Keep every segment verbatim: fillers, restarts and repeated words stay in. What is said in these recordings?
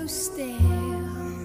still.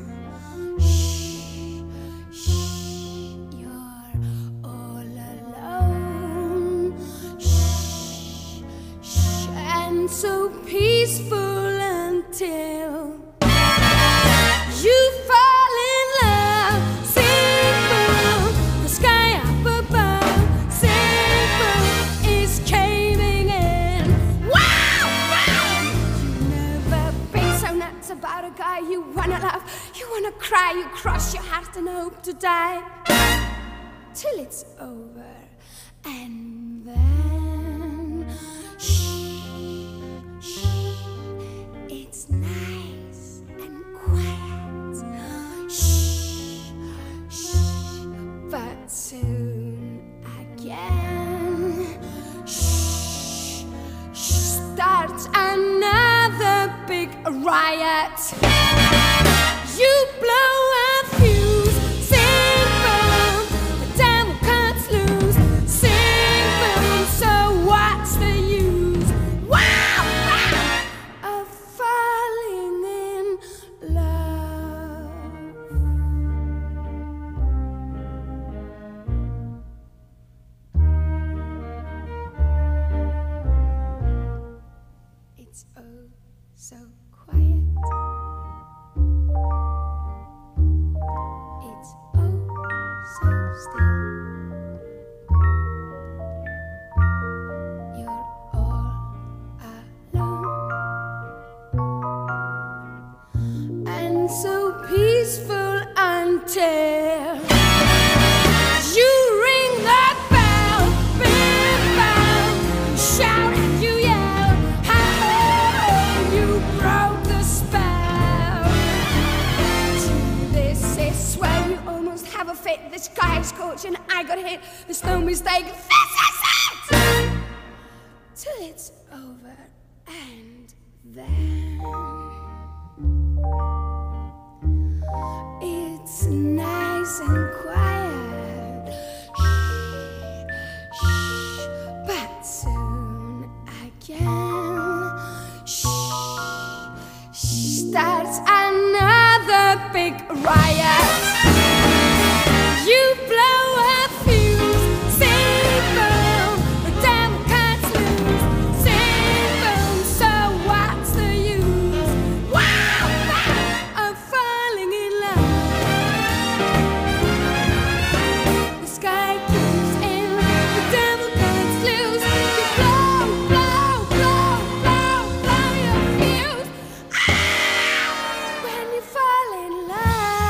Shh, shh, you're all alone. Shh, shh, and so peaceful until you fall in love. Simple, the sky up above. Simple is caving in. Wow, wow. You've never been so nuts about a guy you wanna love. You wanna cry, you cross your heart and hope to die till it's over. And then shh, shh, it's nice and quiet. Shh, shh, but soon again, shh, shh, starts another big riot. You blow a fuse. Simple, the devil cuts loose. Simple, so what's the use? Wow, wow, of falling in love. It's oh so quiet. It's oh so still. You're all alone, and so peaceful until you ring that bell. Big bell, you shout and you yell. How you broke the spell. This is where you almost have a fit. The sky is scorching, I got hit. There's no mistake. This is it. Till it's over, and then it's nice and quiet. Shh, shh, but soon again, shh, shh, starts another big riot. You blow a fuse. Simple, the devil cuts loose. Simple, so what's the use? Wow, wow, of falling in love. The sky keeps in, the devil cuts loose. You blow, blow, blow, blow, blow your fuse. Ah, when you fall in love.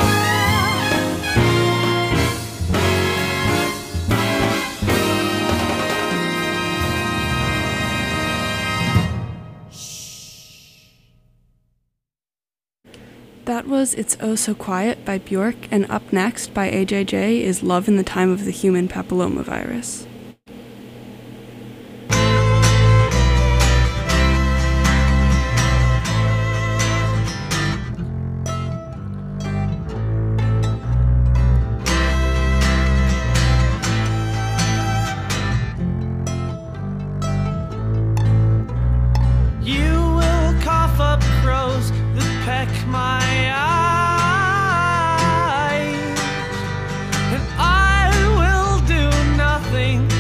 That was It's Oh So Quiet by Bjork, and up next by A J J is Love in the Time of the Human Papillomavirus. You will cough up crows that peck my eyes, and I will do nothing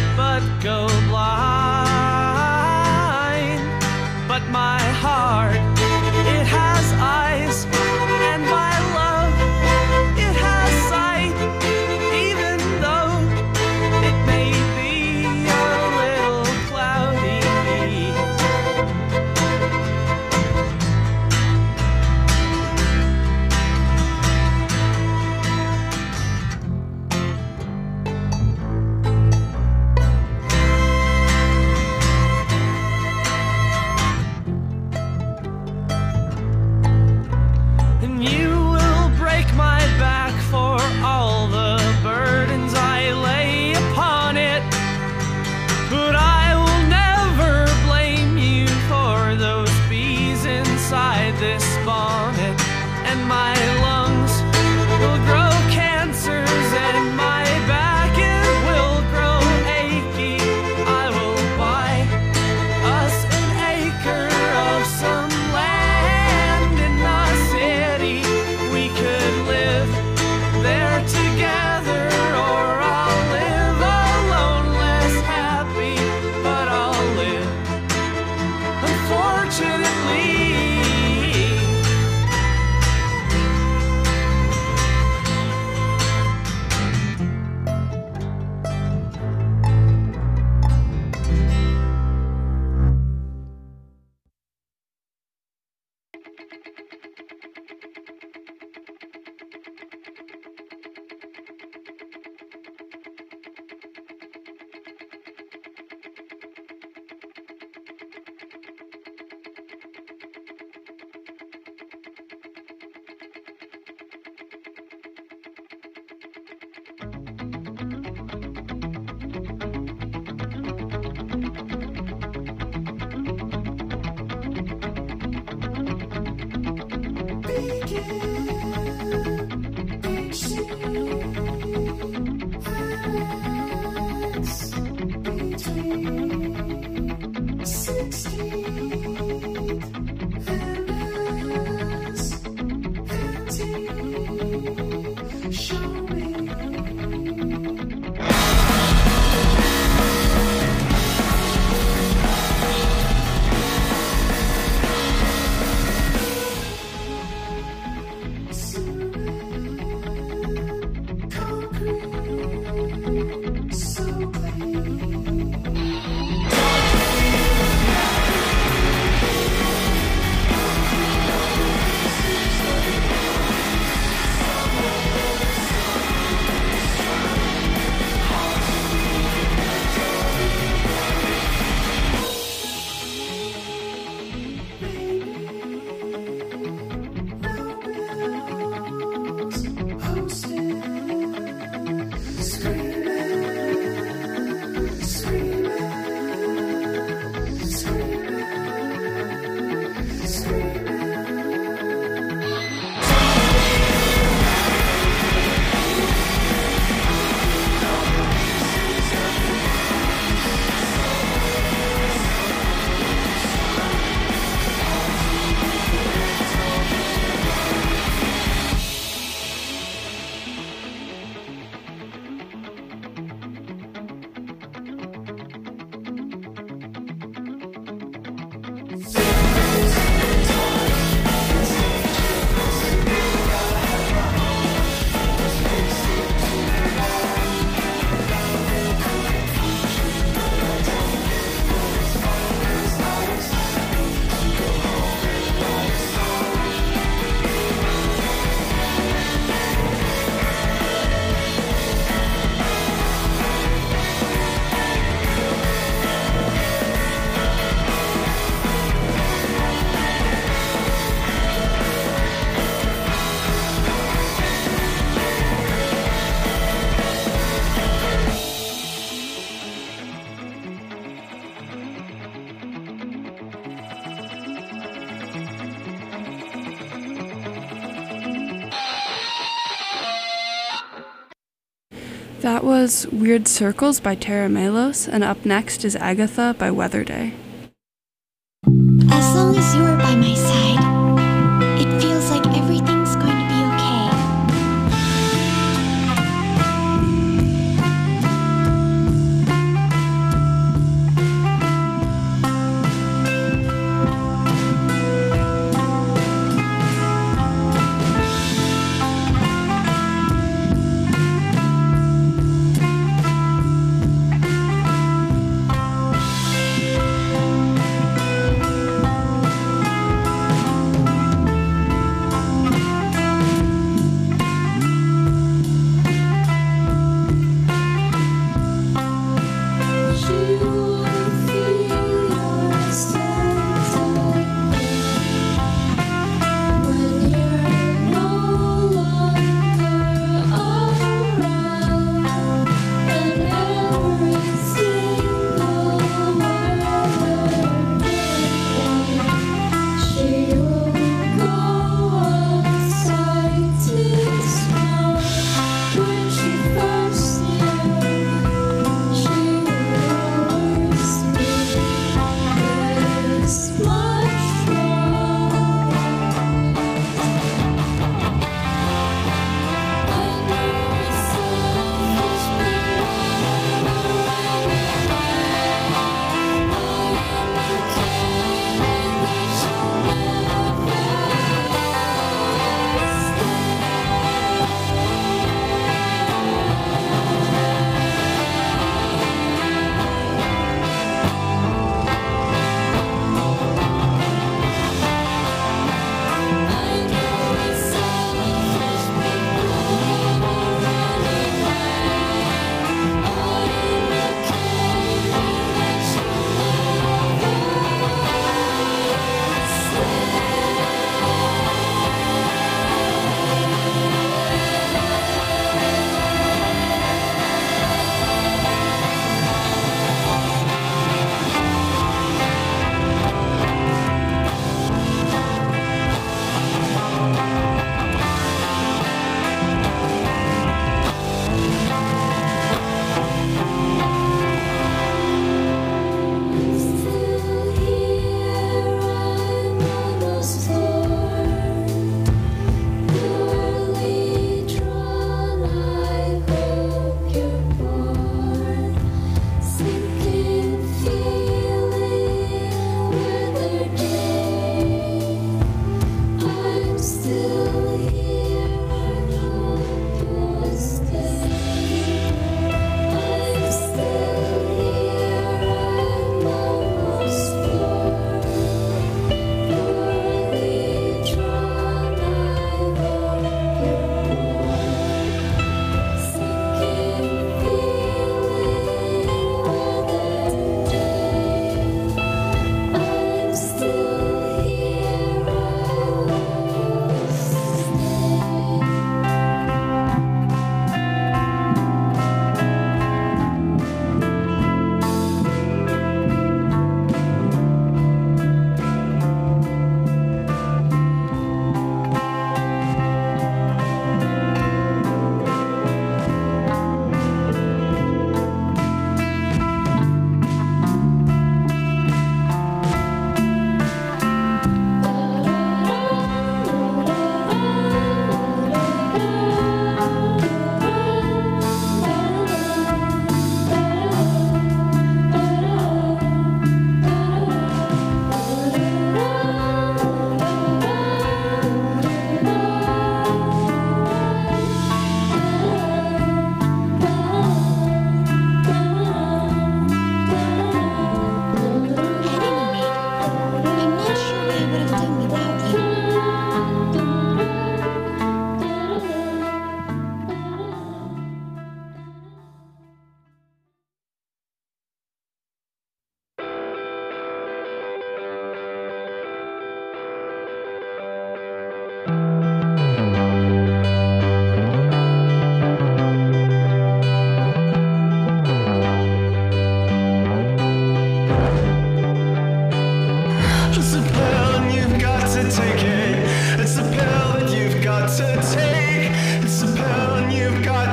That was Weird Circles by Tara Melos, and up next is Agatha by Weather Day. As long as you are by my side, it feels like everything's going to be okay.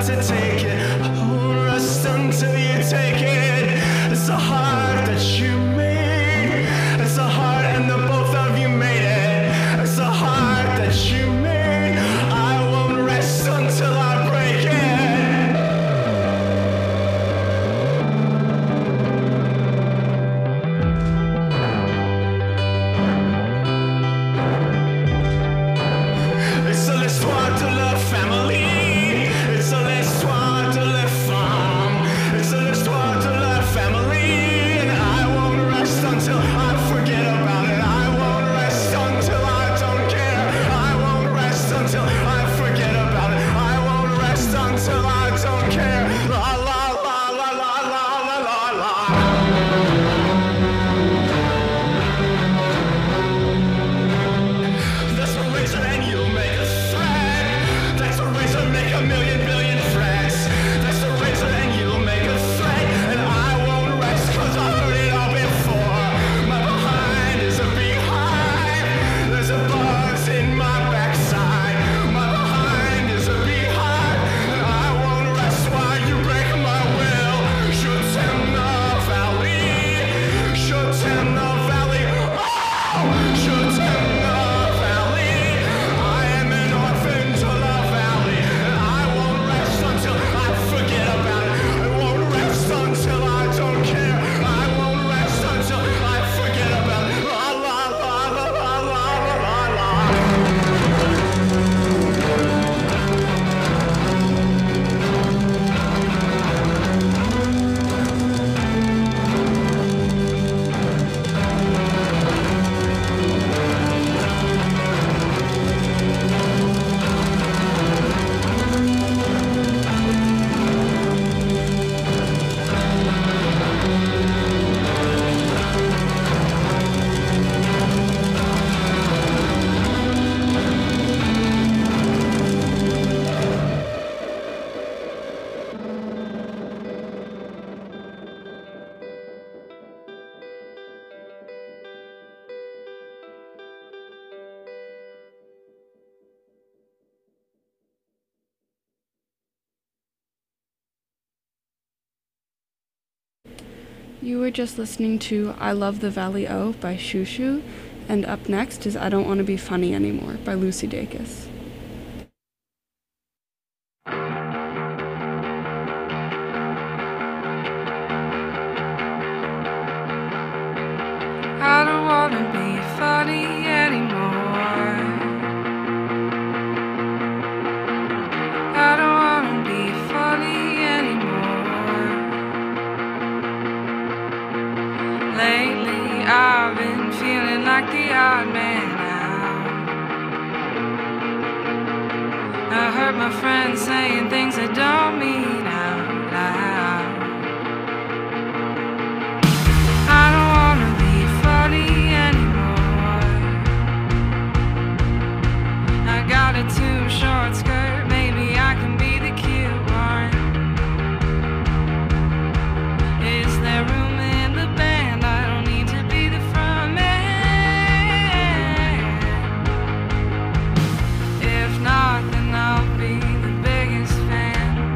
to take it. I won't rest until you take it. It's a heart that you made. It's a heart and the both of you made it. It's a heart that you made. I won't rest until I break it. It's a l'histoire de la famille. It's a l'histoire de la femme. It's a l'histoire de la family. And I won't rest until I forget about it. I won't rest until I don't care. I won't rest until I forget about it. I won't rest until I don't care. La la la la la la la la la. That's a razor and you make a thread. That's a razor, make a million billion threads. That's a razor and you make a thread. And I won't rest cause I heard it all before. My behind is a beehive. There's a buzz in my backside. My behind is a beehive. And I won't rest while you break my will. Shoot in the valley. Shoot in the valley. Oh! Shoot in the valley. I am an orphan to the valley. And I won't rest until I forget about it. I won't rest until I don't care. I won't rest until I forget about it. La la la la la la la la la. You were just listening to I Love the Valley O by Shoo Shoo, and up next is I Don't Want to Be Funny Anymore by Lucy Dacus. I don't wanna be funny anymore. I don't wanna be funny anymore. Lately I've been feeling like the odd man out. I heard my friends saying things I don't mean out loud. I don't wanna be funny anymore. I got a too short skirt, maybe I can be the cute one. Is there room in the band? I don't need to be the front man. If not, then I'll be the biggest fan.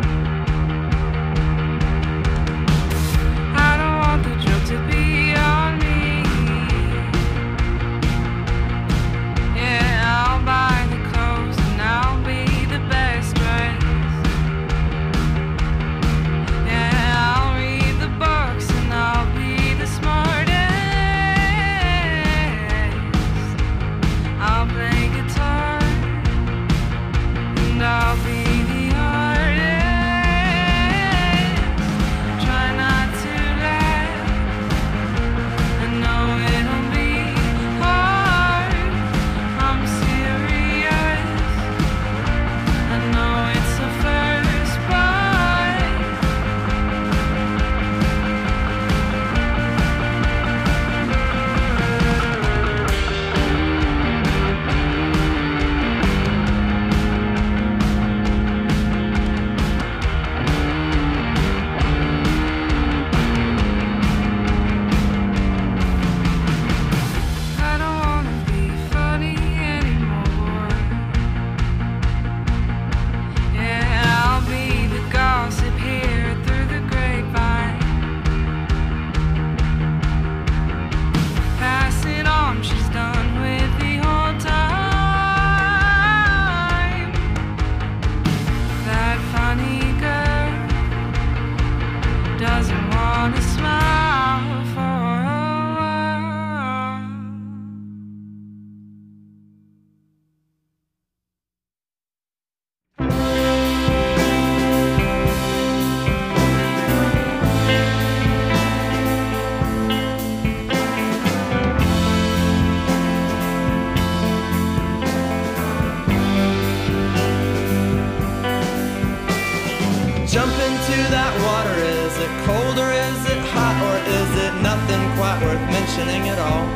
jump into that water. Is it cold or is it hot, or is it nothing quite worth mentioning at all?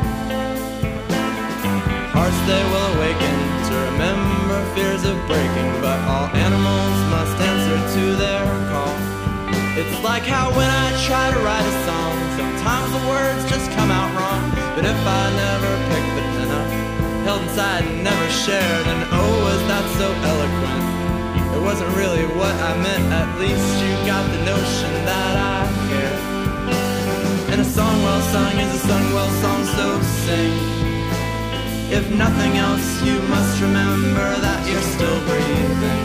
Hearts they will awaken to remember fears of breaking, but all animals must answer to their call. It's like how when I try to write a song, sometimes the words just come out wrong. But if I never picked the pen up, held inside and never shared, and oh, was that so eloquent? It wasn't really what I meant. At least you got the notion that I cared. And a song well sung is a sung well song, so sing. If nothing else, you must remember that you're still breathing.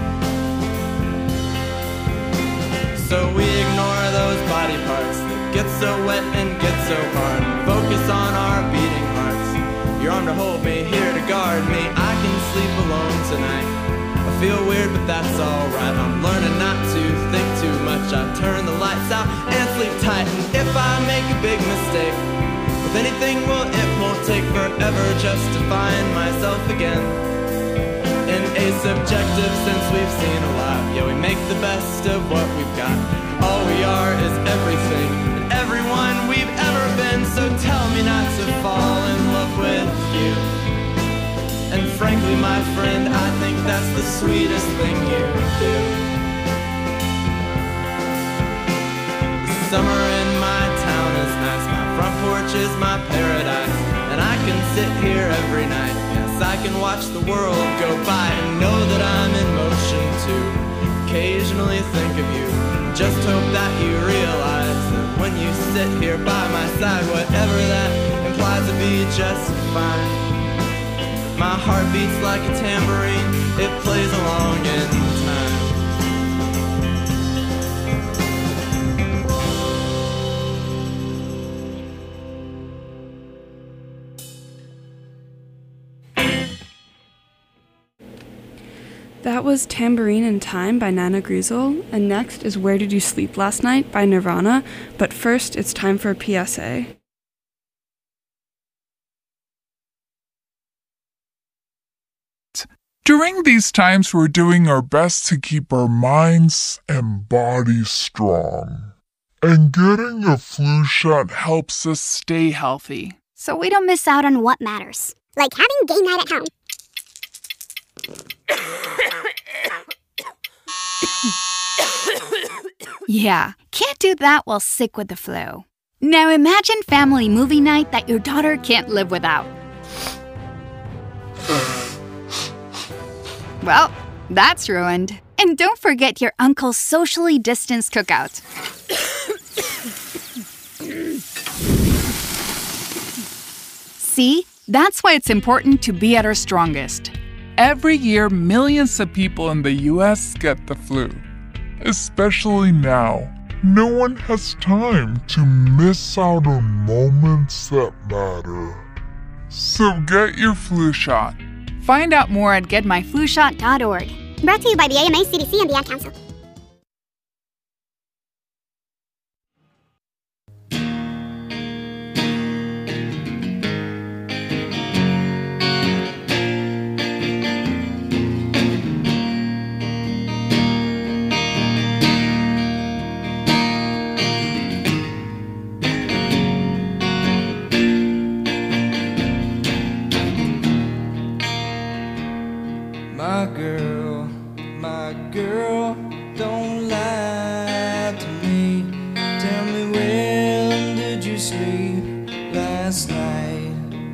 So we ignore those body parts that get so wet and get so hard, and focus on our beating hearts. Your arm to hold me, here to guard me. I can sleep alone tonight. I feel weird, but that's alright. I'm learning not to think too much. I turn the lights out and sleep tight. And if I make a big mistake with anything, well, it won't take forever just to find myself again. In a subjective sense, we've seen a lot. Yeah, we make the best of what we've got. All we are is everything and everyone we've ever been. So tell me not to fall in love with you. And frankly, my friend, I think that's the sweetest thing you do. The summer in my town is nice. My front porch is my paradise, and I can sit here every night. Yes, I can watch the world go by and know that I'm in motion too. Occasionally think of you. Just hope that you realize that when you sit here by my side, whatever that implies to be just fine. My heart beats like a tambourine, it plays along in time. That was Tambourine in Time by Nana Griesel, and next is Where Did You Sleep Last Night by Nirvana, but first it's time for a P S A. During these times, we're doing our best to keep our minds and bodies strong. And getting a flu shot helps us stay healthy. So we don't miss out on what matters. Like having game night at home. Yeah, can't do that while sick with the flu. Now imagine family movie night that your daughter can't live without. Well, that's ruined. And don't forget your uncle's socially distanced cookout. See? That's why it's important to be at our strongest. Every year, millions of people in the U S get the flu. Especially now. No one has time to miss out on moments that matter. So get your flu shot. Find out more at get my flu shot dot org. Brought to you by the A M A, C D C, and the Ad Council. My girl, my girl, don't lie to me. Tell me, when did you sleep last night?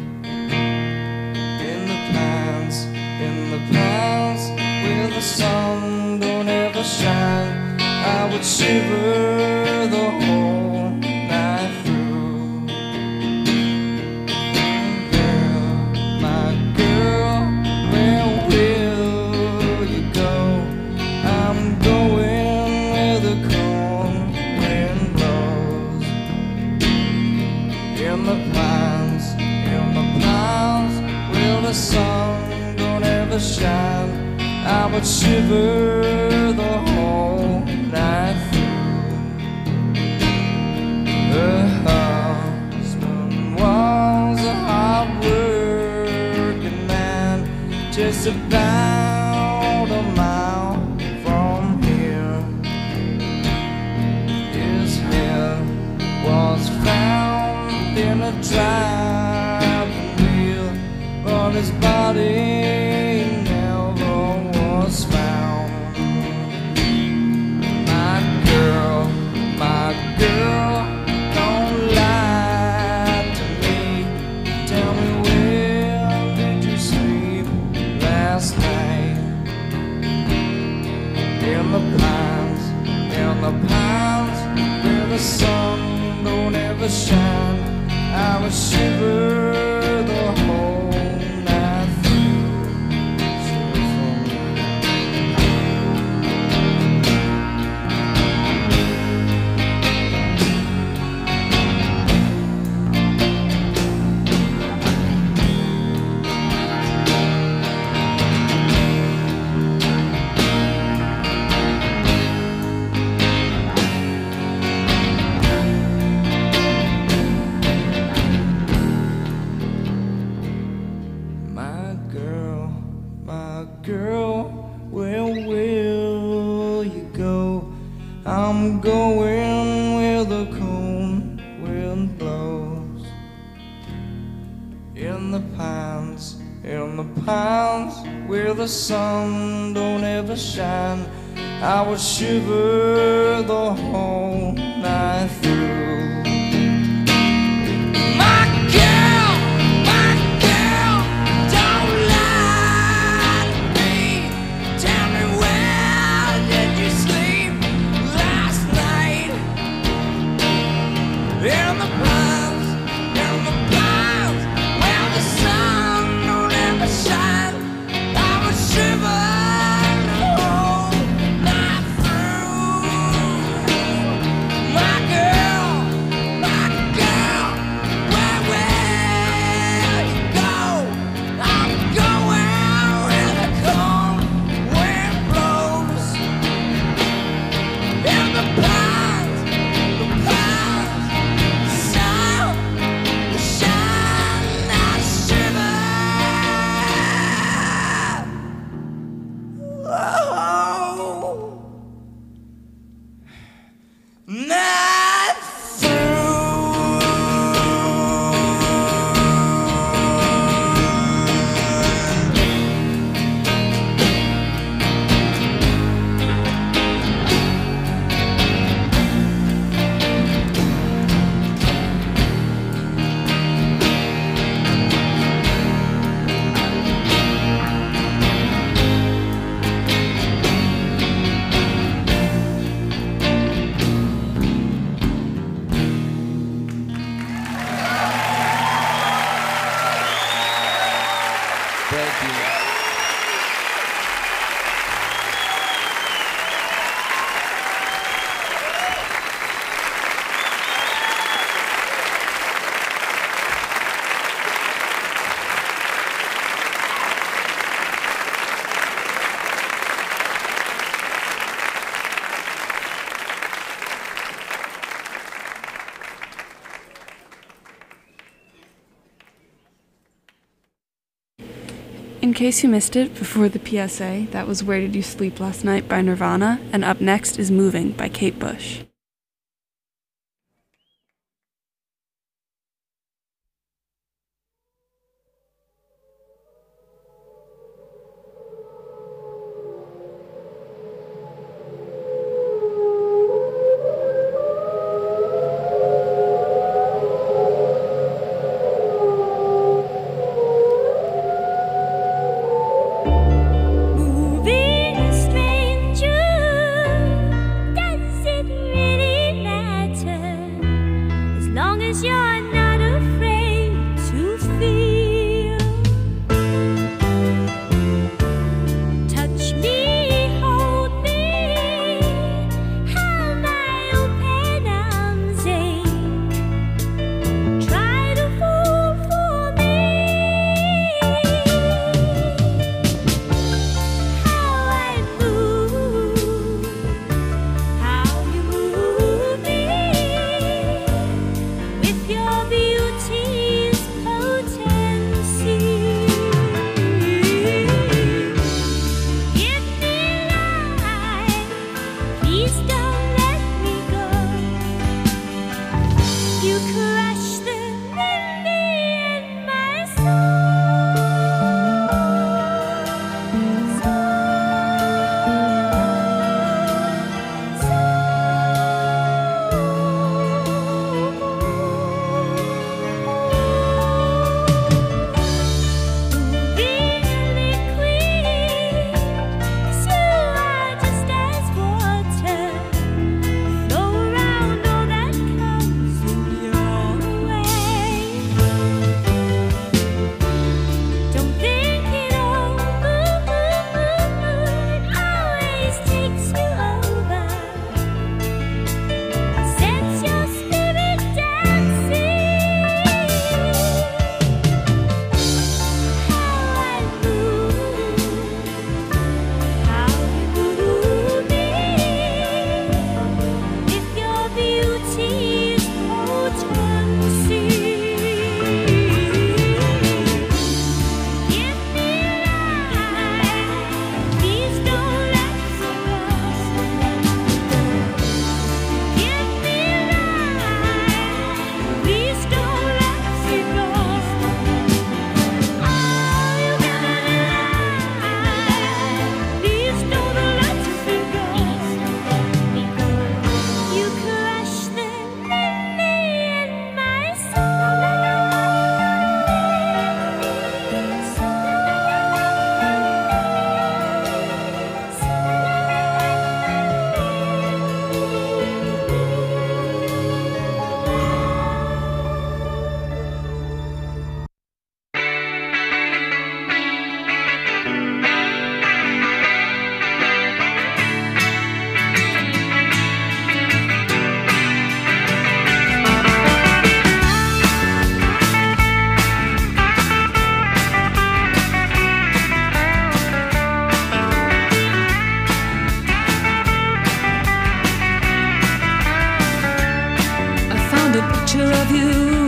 In the pines, in the pines, where the sun don't ever shine, I would shiver the whole night through. Girl, my girl, where will you go? I'm going where the cold wind blows. In the pines, in the pines, where the sun don't ever shine, I would shiver the whole night through. Her husband was a hard-working man, just about a mile from here. ever shine. I would shiver the whole night through. Shiver for me. Girl, where will you go? I'm going where the cold wind blows. In the pines, in the pines, where the sun don't ever shine, I would shiver the whole night through. In the pines, in the pines, where the sun don't ever shine, I would shiver the whole night through. My girl, my girl, where will you go? I'm going where the cold wind blows. In the pines, the pines. Not Thank you. In case you missed it before the P S A, that was Where Did You Sleep Last Night by Nirvana, and up next is Moving by Kate Bush. Moving stranger, does it really picture of you.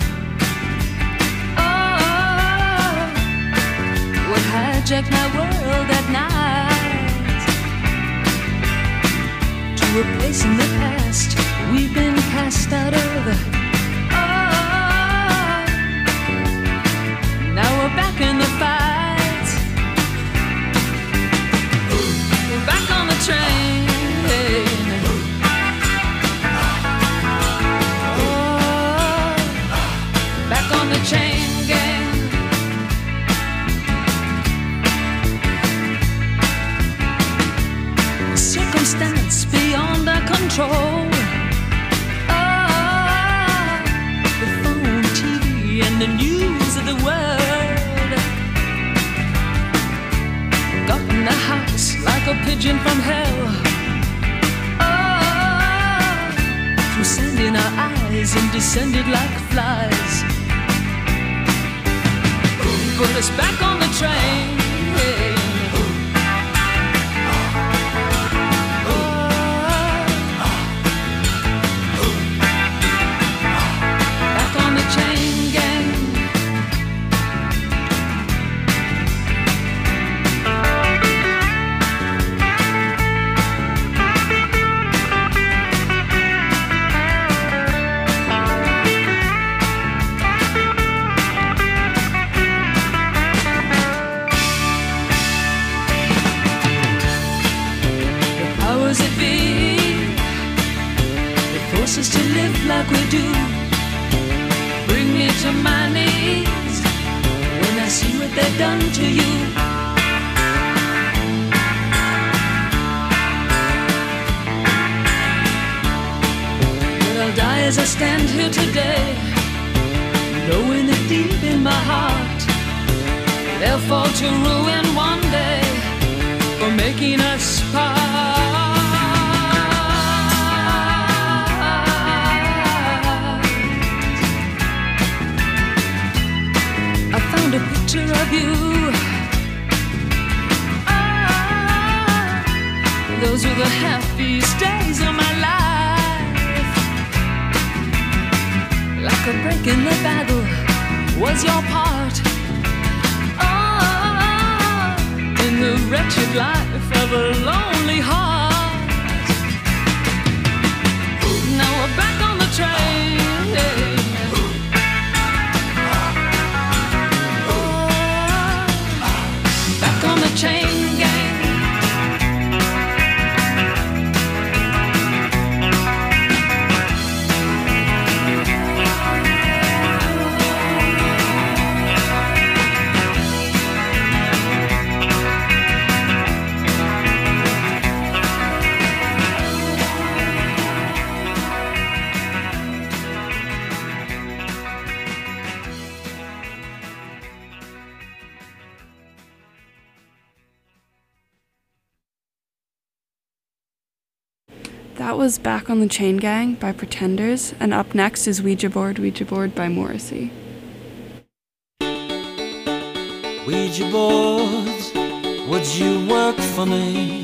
Oh, what hijacked my world at night. To a place in the past we've been cast out of. Oh, now we're back in the fight. We're back on the train. Chain gang. Circumstance beyond our control. Oh, the phone, T V, and the news of the world got in the house like a pigeon from hell. Oh, through sand in our eyes and descended like flies. Put us back on the train. Back on the chain gang. Us to live like we do, bring me to my knees when I see what they've done to you. But I'll die as I stand here today, knowing that deep in my heart they'll fall to ruin one day for making us part. A picture of you. Ah, those were the happiest days of my life. Like a break in the battle was your part. Ah, in the wretched life of a lonely heart. Now we're back on the train. On the chain gang. That was Back on the Chain Gang by Pretenders, and up next is Ouija Board, Ouija Board by Morrissey. Ouija board, would you work for me?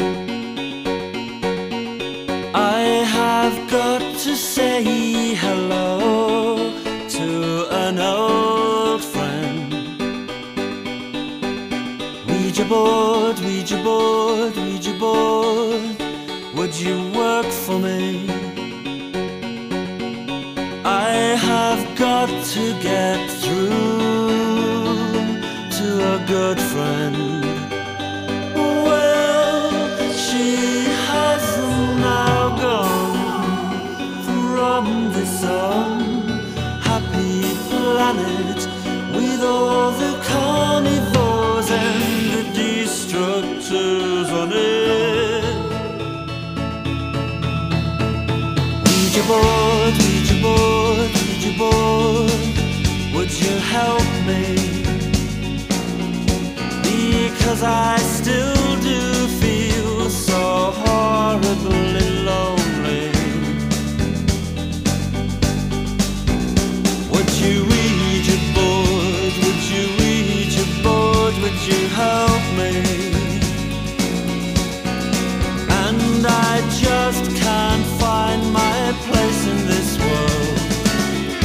I have got to say hello to an old friend. Ouija board, Ouija board, Ouija board, would you work for me? I have got to get through to a good friend. Well, she has now gone from this unhappy planet with all the carnivores and the destructors on it. Ouija board, Ouija board, Ouija board, would you help me? Because I still do feel so horribly lonely. Would you Ouija board, would you Ouija board, would you help me? And I just can't find my place in this world.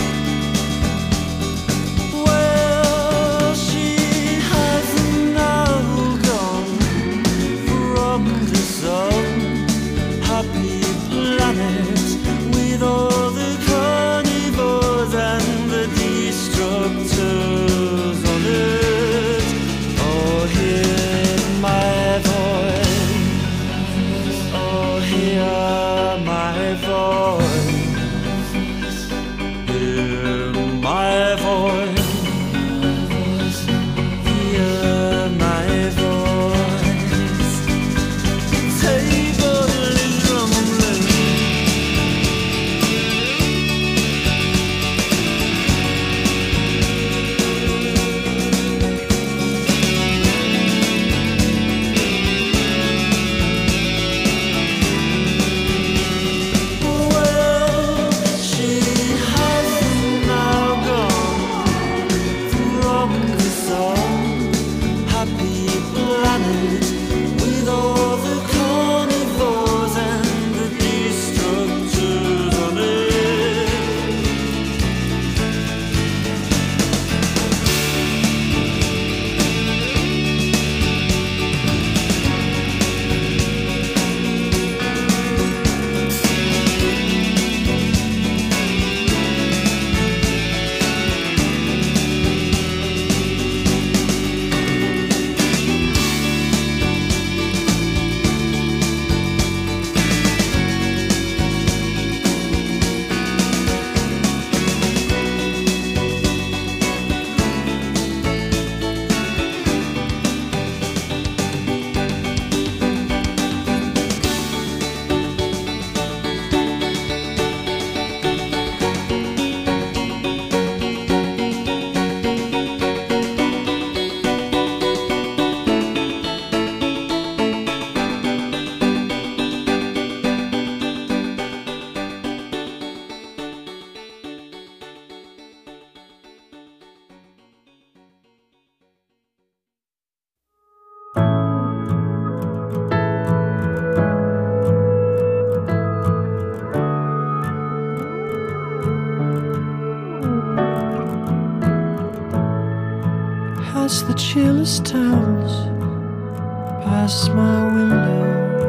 watch the cheerless towns pass my window.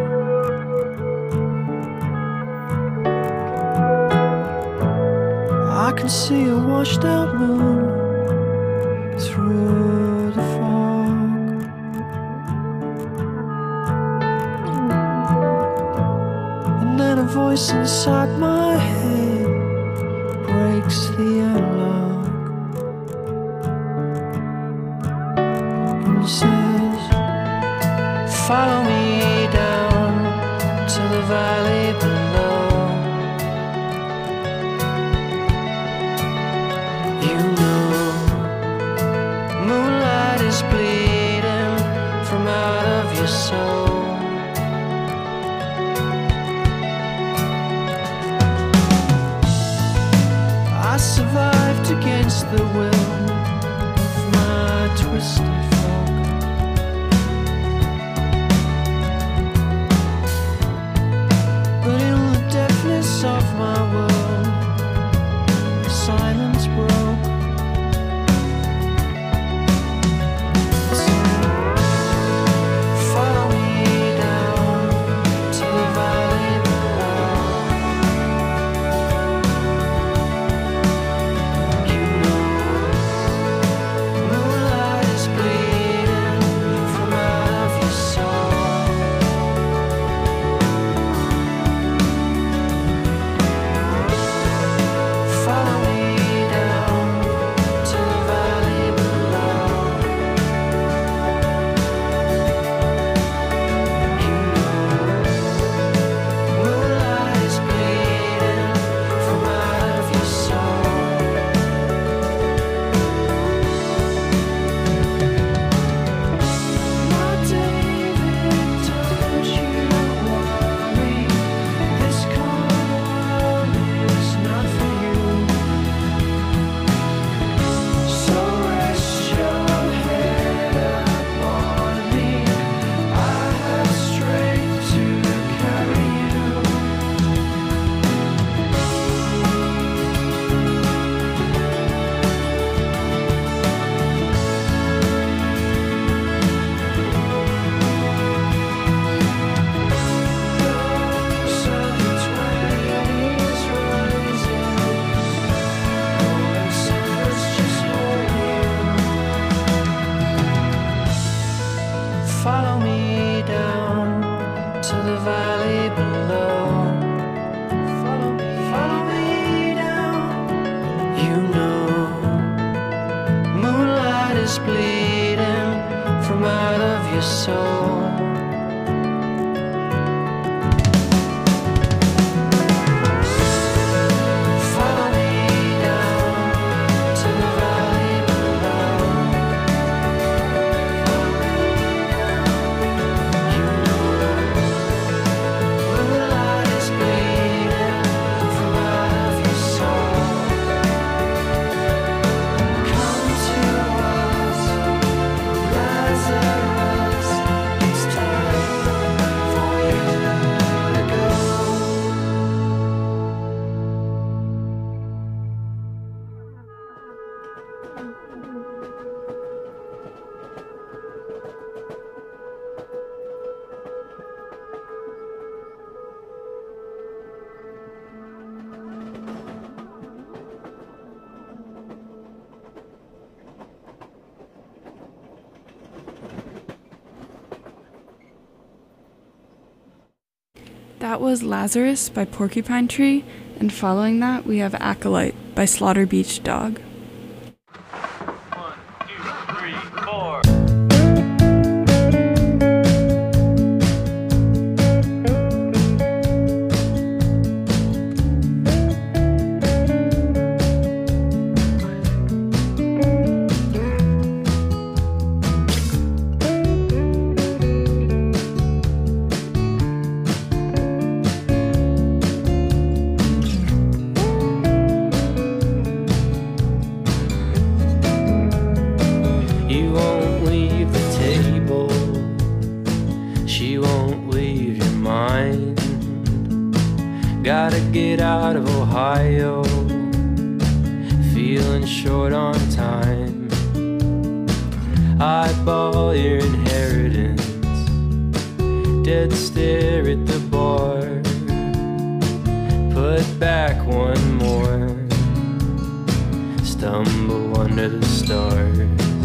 I can see a washed out moon through the fog. And then a voice inside my head breaks the analog and says, follow me down to the valley below. You know, moonlight is bleeding from out of your soul. I survived against the will of my twisted folk. But in the deafness of my world, silence broke. Follow me down to the valley below. You know, moonlight is bleeding from out of your soul. Follow me down to the valley below. You know, moonlight is bleeding from out of your soul. My David, don't you worry, this cold world is not for you. So rest your head upon me, I have strength to carry you. Those are the twenties rising, golden summers just hold you. Follow me down to the valley below. Follow me, follow me down. You know, moonlight is bleeding from out of your soul. Follow me down to the valley below. You know, moonlight is bleeding from out of your soul. Come to us, Lazarus. It's time for you to go. That was Lazarus by Porcupine Tree, and following that we have Acolyte by Slaughter Beach Dog. One, two, three, four. Gotta get out of Ohio, feeling short on time. eyeball your inheritance, dead stare at the bar, put back one more, stumble under the stars.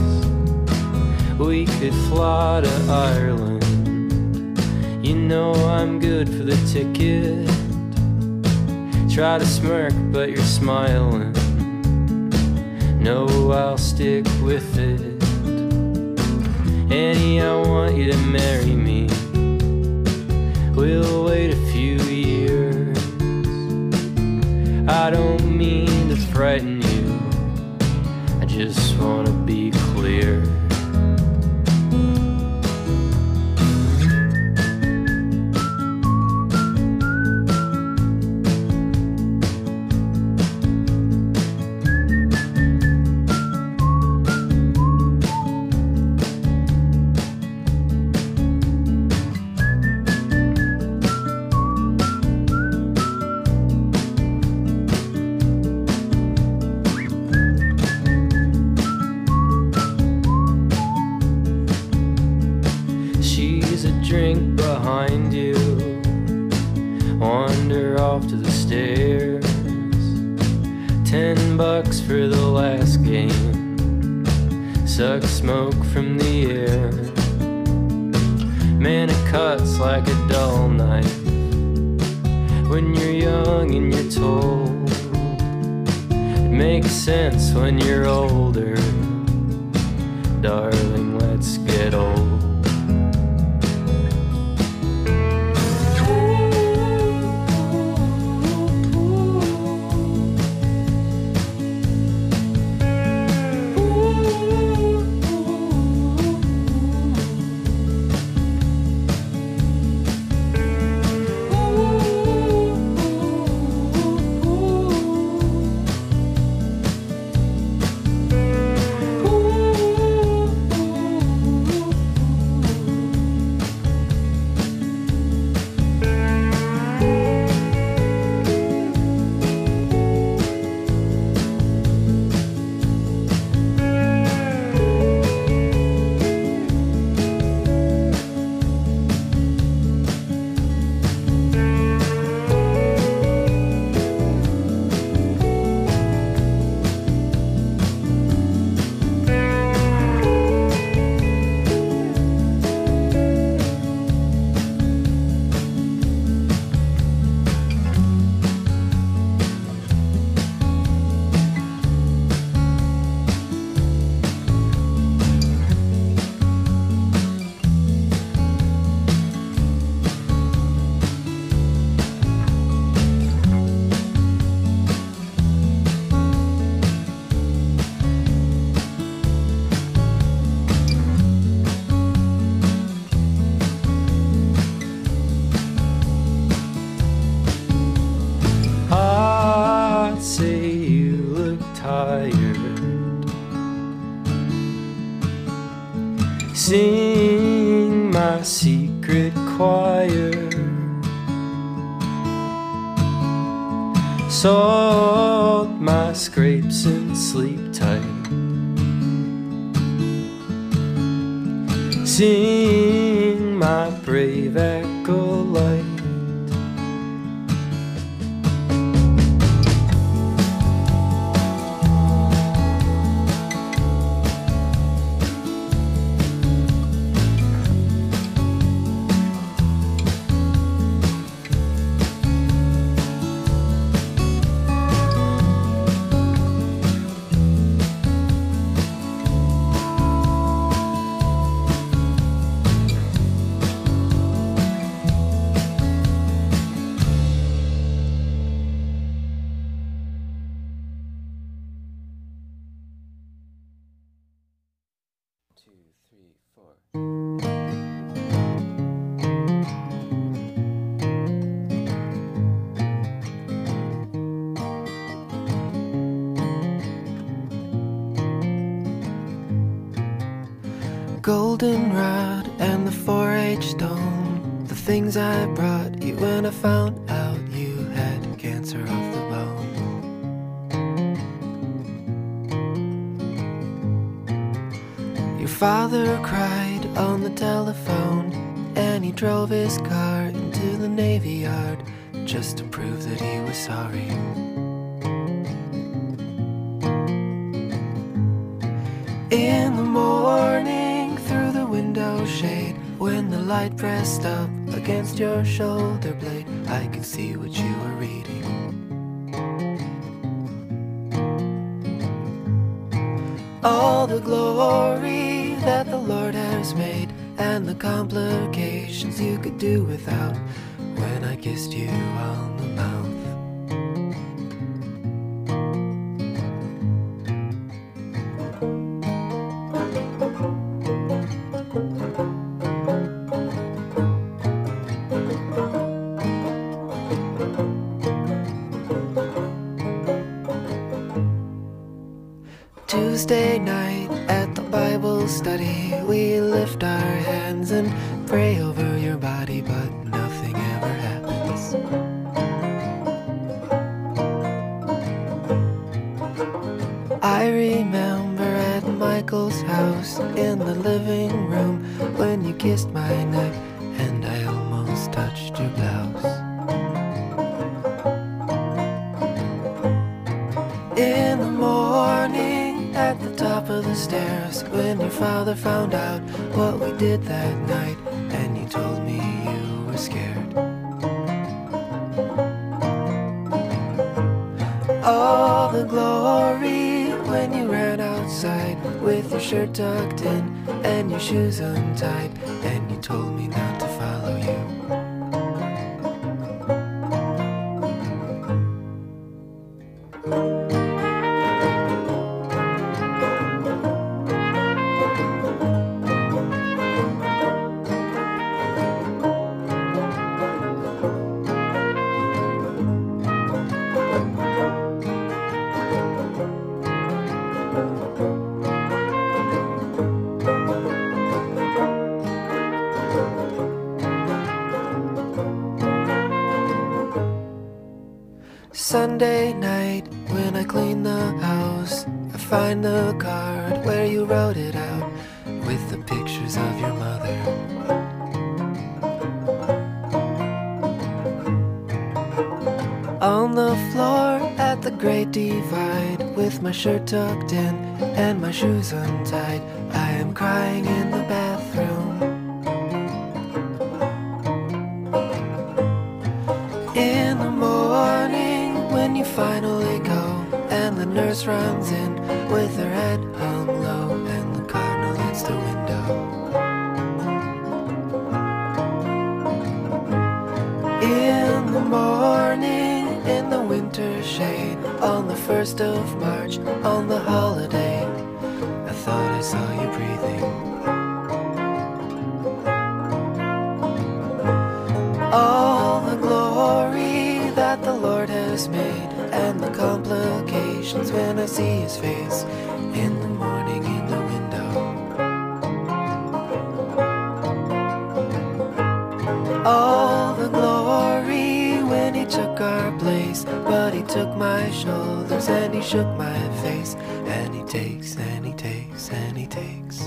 We could fly to Ireland, you know I'm good for the ticket. Try to smirk but you're smiling, no, I'll stick with it. Annie, I want you to marry me, we'll wait a few years. I don't mean to frighten you, I just want to be clear. Drink behind you, wander off to the stairs. Ten bucks for the last game, suck smoke from the air. Man, it cuts like a dull knife when you're young and you're told. It makes sense when you're older, darling, let's get old. Sing my secret choir, salt my scrapes and sleep tight. Sing my brave acolyte. Goldenrod and the four H stone, the things I brought you when I found out you had cancer of the bone. Your father cried on the telephone, and he drove his car into the Navy Yard just to prove that he was sorry. In the morning, through the window shade, when the light pressed up against your shoulder blade, I could see what you were reading. All the glory that the Lord has made, and the complications you could do without, when I kissed you on the mouth. Tuesday night at the Bible study, we lift our hands and pray over your body, but nothing ever happens. I remember at Michael's house in the living room when you kissed my neck and I almost touched your blouse. In the morning at the top of the stairs, when your father found out what we did that night, and you told me you were scared. All the glory when you ran outside with your shirt tucked in and your shoes untied, and you told me not to follow you. Sunday night, when I clean the house, I find the card where you wrote it out with the pictures of your mother. On the floor at the Great Divide, with my shirt tucked in and my shoes untied, I am crying in the bathroom. In the morning, when you finally go, and the nurse runs in with her head hung low, and the cardinal hits the window. In the morning, in the winter shade, on the first of March, on the holiday, I thought I saw you breathing. All the glory that the Lord has made, and the complications when I see his face in the morning in the window. All the glory when he took our place, but he took my shoulders and he shook my face, and he takes and he takes and he takes.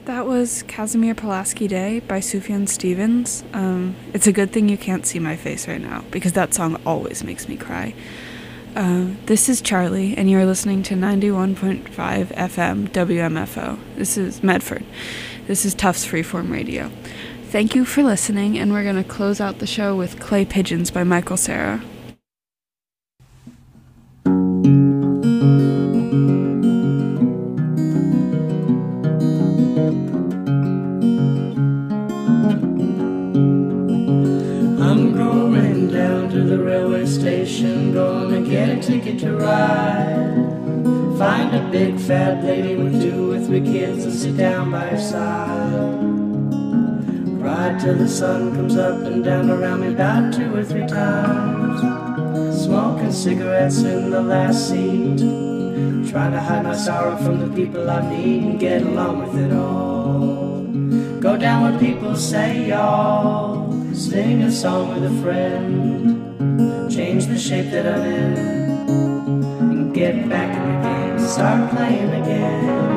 That was Casimir Pulaski Day by Sufjan Stevens. Um, it's a good thing you can't see my face right now, because that song always makes me cry. Uh, this is Charlie, and you're listening to ninety-one point five F M W M F O. This is Medford. This is Tufts Freeform Radio. Thank you for listening, and we're going to close out the show with Clay Pigeons by Michael Cera. I'm going down to the railway station, gonna get a ticket to ride. Find a big fat lady with two or three kids and sit down by her side. Ride till the sun comes up and down around me about two or three times. Smoking cigarettes in the last seat, trying to hide my sorrow from the people I meet and get along with it all. Go down where people say y'all, sing a song with a friend, change the shape that I'm in, and get back in the game, start playing again.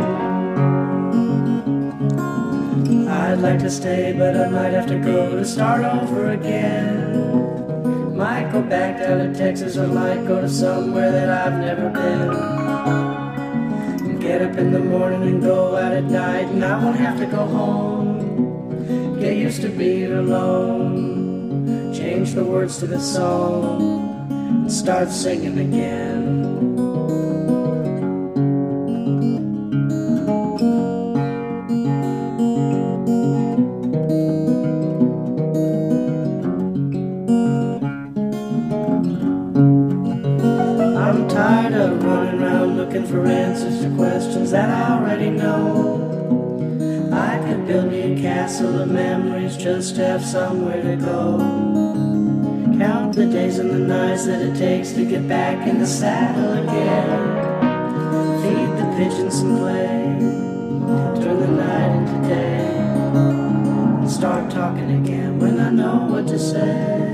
I'd like to stay, but I might have to go to start over again. Might go back down to Texas, or might go to somewhere that I've never been. And get up in the morning and go out at night, and I won't have to go home. Get used to being alone, change the words to the song, and start singing again. I'm tired of running around looking for answers to questions that I already know. I could build me a castle of memories just to have somewhere to go. Count the days and the nights that it takes to get back in the saddle again. Feed the pigeons some clay, turn the night into day, and start talking again when I know what to say.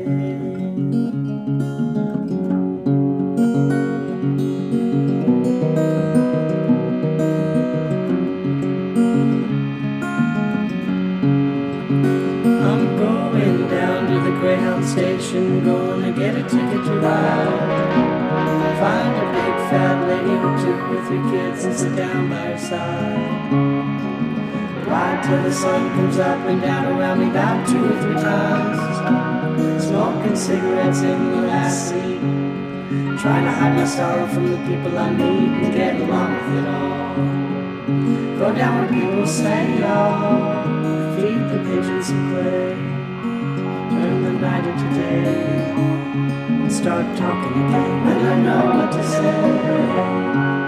Station, gonna get a ticket to ride. Find a big fat lady with two or three kids and sit down by her side. Ride till the sun comes up and down around me about two or three times. Smoking cigarettes in the last seat, trying to hide my sorrow from the people I meet and get along with it all. Go down where people say y'all, feed the pigeons some clay, turn the night into day, and start talking again when I know what to say.